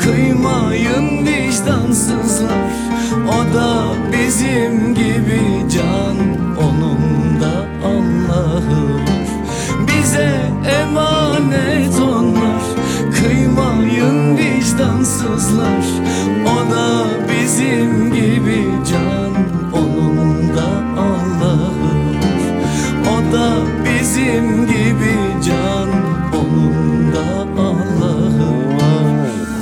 Kıymayın vicdansızlar, o da bizim gibi can, onun da Allah'ı var. Bize emanet onlar. Kıymayın vicdansızlar, o da bizim gibi can, onun da Allah'ı var. O da bizim gibi can, onun da Allah'ı var.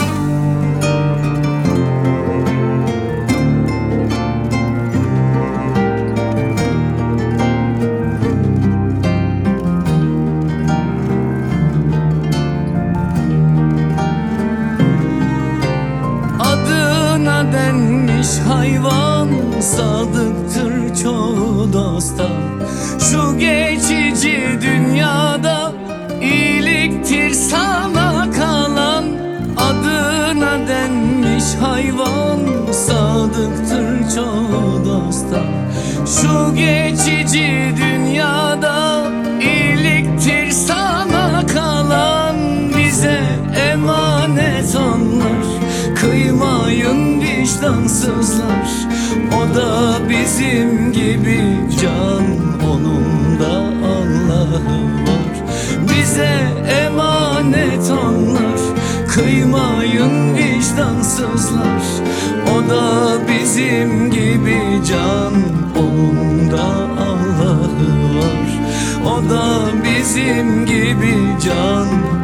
Adına denmiş hayvan, sadıktır çoğu dosta. Şu geçici dünyada iyiliktir sana kalan. Adına denmiş hayvan, sadıktır çoğu dosta. Şu geçici dünyada iyiliktir sana kalan. Bize emanet onlar. Kıymayın vicdansızlar, o da bizim gibi can, onun da Allah'ı var. Bize emanet onlar. Kıymayın vicdansızlar, o da bizim gibi can, onun da Allah'ı var. O da bizim gibi can,